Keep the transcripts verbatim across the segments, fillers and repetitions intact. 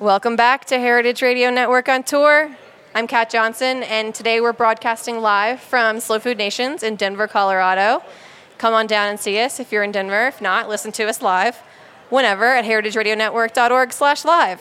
Welcome back to Heritage Radio Network on Tour. I'm Kat Johnson, and today we're broadcasting live from Slow Food Nations in Denver, Colorado. Come on down and see us if you're in Denver. If not, listen to us live whenever at heritageradionetwork.org slash live.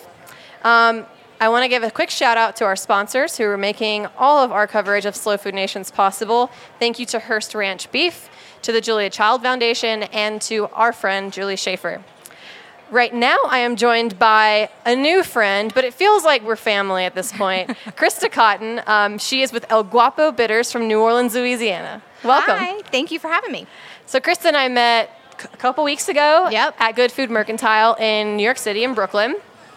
Um, I want to give a quick shout out to our sponsors who are making all of our coverage of Slow Food Nations possible. Thank you to Hearst Ranch Beef, to the Julia Child Foundation, and to our friend Julie Schaefer. Right now, I am joined by a new friend, but it feels like we're family at this point. Krista Cotton. Um, she is with El Guapo Bitters from New Orleans, Louisiana. Welcome. Hi. Thank you for having me. So Krista and I met a couple weeks ago yep. at Good Food Mercantile in New York City in Brooklyn,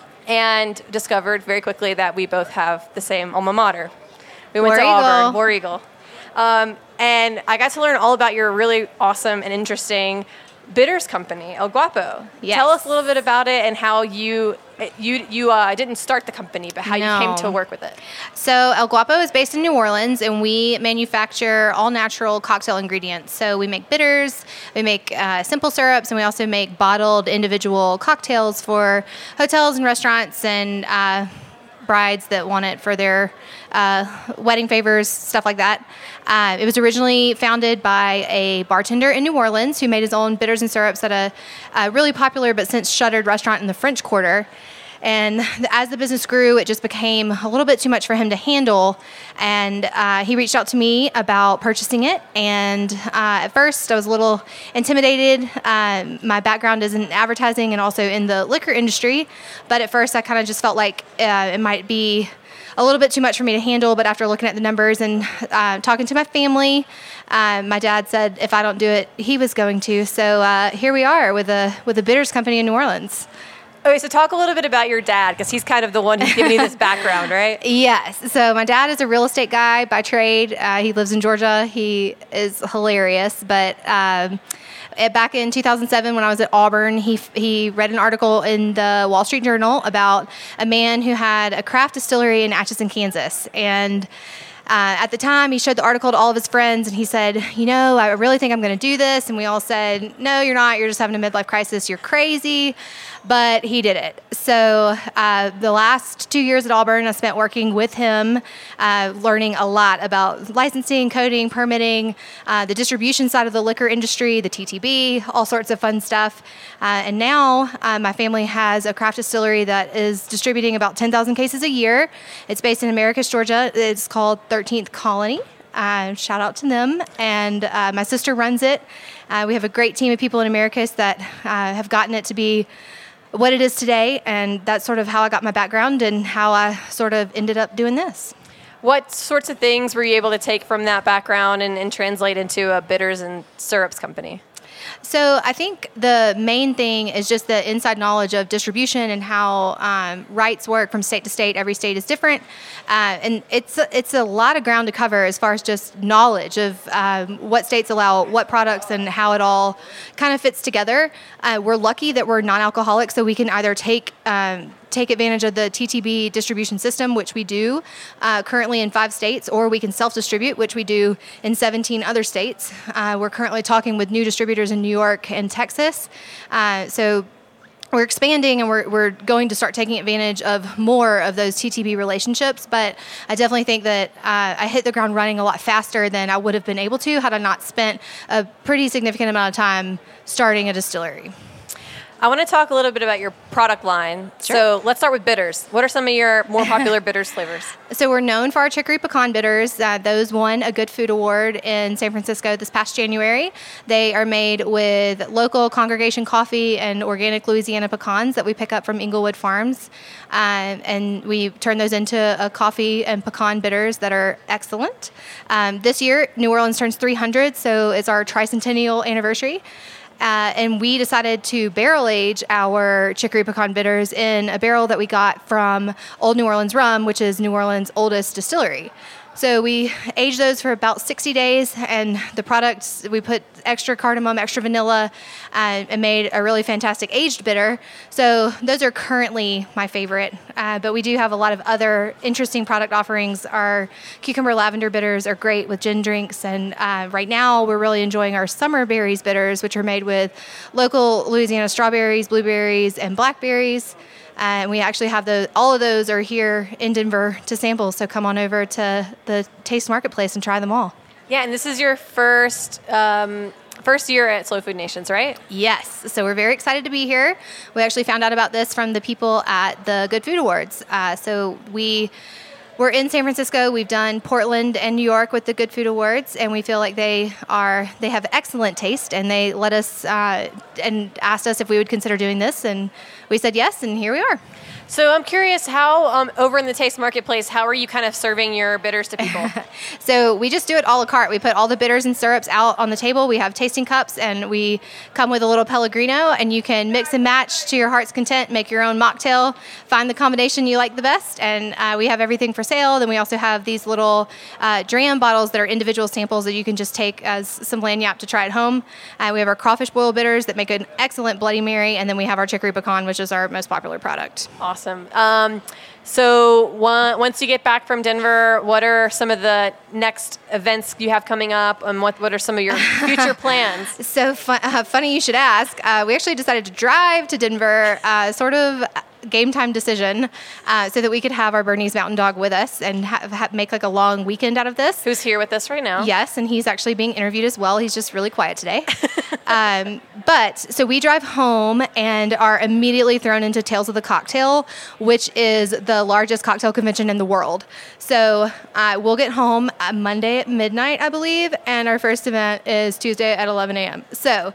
and discovered very quickly that we both have the same alma mater. We went War to Eagle. Auburn, War Eagle. Um, and I got to learn all about your really awesome and interesting bitters company, El Guapo. Yes. Tell us a little bit about it and how you you you uh, didn't start the company, but how no. you came to work with it. So El Guapo is based in New Orleans, and we manufacture all natural cocktail ingredients. So we make bitters, we make uh, simple syrups, and we also make bottled individual cocktails for hotels and restaurants and uh, brides that want it for their uh, wedding favors, stuff like that. Uh, it was originally founded by a bartender in New Orleans who made his own bitters and syrups at a, a really popular but since shuttered restaurant in the French Quarter. And as the business grew, it just became a little bit too much for him to handle. And uh, he reached out to me about purchasing it. And uh, at first, I was a little intimidated. Uh, my background is in advertising and also in the liquor industry. But at first, I kind of just felt like uh, it might be a little bit too much for me to handle. But after looking at the numbers and uh, talking to my family, uh, my dad said if I don't do it, he was going to. So uh, here we are with a with a bitters company in New Orleans. Okay, so talk a little bit about your dad, because he's kind of the one who's giving you this background, right? Yes. So my dad is a real estate guy by trade. Uh, he lives in Georgia. He is hilarious. But um, back in two thousand seven, when I was at Auburn, he he read an article in the Wall Street Journal about a man who had a craft distillery in Atchison, Kansas. And Uh, at the time, he showed the article to all of his friends, and he said, you know, I really think I'm going to do this. And we all said, no, you're not. You're just having a midlife crisis. You're crazy. But he did it. So uh, the last two years at Auburn, I spent working with him, uh, learning a lot about licensing, coding, permitting, uh, the distribution side of the liquor industry, the T T B, all sorts of fun stuff. Uh, and now uh, my family has a craft distillery that is distributing about ten thousand cases a year. It's based in Americus, Georgia. It's called thirteenth Colony. Uh, shout out to them. And uh, my sister runs it. Uh, we have a great team of people in Americus that uh, have gotten it to be what it is today. And that's sort of how I got my background and how I sort of ended up doing this. What sorts of things were you able to take from that background and, and translate into a bitters and syrups company? So I think the main thing is just the inside knowledge of distribution and how um, rights work from state to state. Every state is different. Uh, and it's a, it's a lot of ground to cover as far as just knowledge of um, what states allow what products and how it all kind of fits together. Uh, we're lucky that we're non-alcoholic, so we can either take um, take advantage of the T T B distribution system, which we do uh, currently in five states, or we can self-distribute, which we do in seventeen other states. Uh, we're currently talking with new distributors in New York and Texas. Uh, so we're expanding, and we're we're going to start taking advantage of more of those T T B relationships. But I definitely think that uh, I hit the ground running a lot faster than I would have been able to had I not spent a pretty significant amount of time starting a distillery. I want to talk a little bit about your product line. Sure. So let's start with bitters. What are some of your more popular bitters flavors? So we're known for our chicory pecan bitters. Uh, those won a Good Food Award in San Francisco this past January. They are made with local congregation coffee and organic Louisiana pecans that we pick up from Inglewood Farms. Uh, and we turn those into a coffee and pecan bitters that are excellent. Um, this year, New Orleans turns three hundred, so it's our tricentennial anniversary. Uh, and we decided to barrel age our chicory pecan bitters in a barrel that we got from Old New Orleans Rum, which is New Orleans' oldest distillery. So we aged those for about sixty days, and the products, we put extra cardamom, extra vanilla, uh, and made a really fantastic aged bitter. So those are currently my favorite, uh, but we do have a lot of other interesting product offerings. Our cucumber lavender bitters are great with gin drinks, and uh, right now we're really enjoying our summer berries bitters, which are made with local Louisiana strawberries, blueberries, and blackberries. Uh, and we actually have the all of those are here in Denver to sample. So come on over to the Taste Marketplace and try them all. Yeah, and this is your first um, first year at Slow Food Nations, right? Yes. So we're very excited to be here. We actually found out about this from the people at the Good Food Awards. Uh, so we we're in San Francisco. We've done Portland and New York with the Good Food Awards, and we feel like they are they have excellent taste. And they let us uh, and asked us if we would consider doing this, and we said yes, and here we are. So I'm curious how, um, over in the Taste Marketplace, how are you kind of serving your bitters to people? So we just do it a la carte. We put all the bitters and syrups out on the table. We have tasting cups, and we come with a little Pellegrino, and you can mix and match to your heart's content, make your own mocktail, find the combination you like the best, and uh, we have everything for sale. Then we also have these little uh, dram bottles that are individual samples that you can just take as some lagniappe to try at home. Uh, we have our crawfish boil bitters that make an excellent Bloody Mary, and then we have our chicory pecan, which is our most popular product. Awesome. Awesome. Um, so one, once you get back from Denver, what are some of the next events you have coming up, and what, what are some of your future plans? So fun, uh, funny you should ask. Uh, we actually decided to drive to Denver, uh, sort of game time decision, uh, so that we could have our Bernese Mountain Dog with us and ha- ha- make like a long weekend out of this. Who's here with us right now? Yes, and he's actually being interviewed as well. He's just really quiet today. um, but so we drive home and are immediately thrown into Tales of the Cocktail, which is the largest cocktail convention in the world. So uh, we'll get home uh, Monday at midnight, I believe, and our first event is Tuesday at eleven a.m. So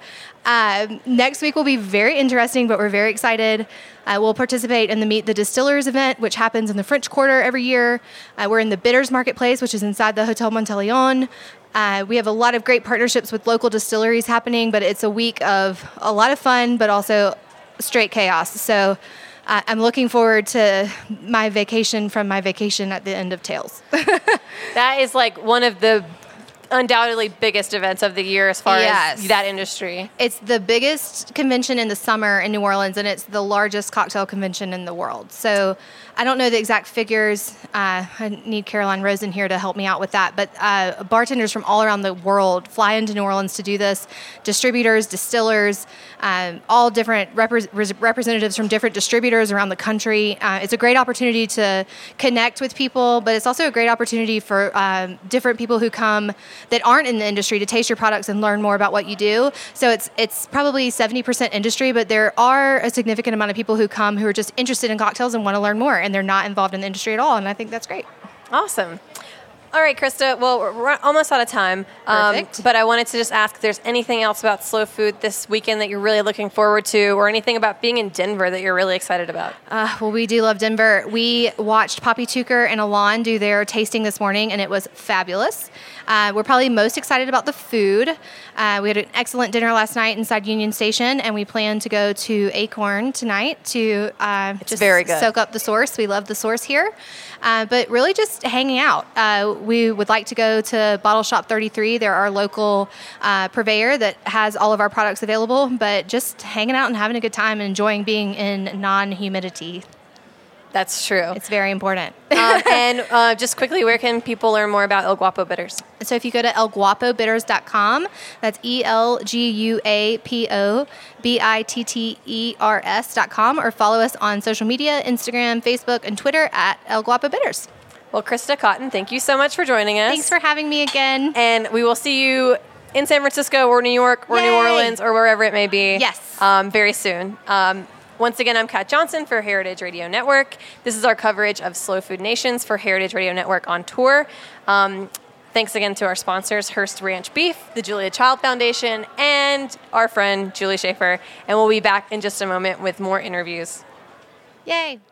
um, next week will be very interesting, but we're very excited. Uh, we'll participate in the Meet the Distillers event, which happens in the French Quarter every year. Uh, we're in the Bitters Marketplace, which is inside the Hotel Monteleone. Uh, we have a lot of great partnerships with local distilleries happening, but it's a week of a lot of fun, but also straight chaos. So uh, I'm looking forward to my vacation from my vacation at the end of Tales. That is like one of the undoubtedly biggest events of the year as far yes. as that industry. It's the biggest convention in the summer in New Orleans, and it's the largest cocktail convention in the world. So I don't know the exact figures. Uh, I need Caroline Rosen here to help me out with that. But uh, bartenders from all around the world fly into New Orleans to do this. Distributors, distillers, um, all different repre- representatives from different distributors around the country. Uh, it's a great opportunity to connect with people, but it's also a great opportunity for um, different people who come that aren't in the industry to taste your products and learn more about what you do. So it's it's probably seventy percent industry, but there are a significant amount of people who come who are just interested in cocktails and want to learn more, and they're not involved in the industry at all, and I think that's great. Awesome. All right, Krista. Well, we're almost out of time. Perfect. Um, but I wanted to just ask if there's anything else about Slow Food this weekend that you're really looking forward to, or anything about being in Denver that you're really excited about. Uh, well, we do love Denver. We watched Poppy Tucker and Alon do their tasting this morning, and it was fabulous. Uh, we're probably most excited about the food. Uh, we had an excellent dinner last night inside Union Station, and we plan to go to Acorn tonight to uh, just very good. soak up the source. We love the source here. Uh, but really just hanging out. Uh, we would like to go to Bottle Shop thirty-three. They're our local uh, purveyor that has all of our products available, but just hanging out and having a good time and enjoying being in non-humidity. That's true. It's very important. um, and uh, just quickly, where can people learn more about El Guapo Bitters? So if you go to el guapo bitters dot com, that's E L G U A P O B I T T E R S dot com, or follow us on social media, Instagram, Facebook, and Twitter at El Guapo Bitters. Well, Krista Cotton, thank you so much for joining us. Thanks for having me again. And we will see you in San Francisco or New York or Yay! New Orleans or wherever it may be. Yes. Um, very soon. Um, Once again, I'm Kat Johnson for Heritage Radio Network. This is our coverage of Slow Food Nations for Heritage Radio Network on tour. Um, thanks again to our sponsors, Hearst Ranch Beef, the Julia Child Foundation, and our friend Julie Schaefer. And we'll be back in just a moment with more interviews. Yay.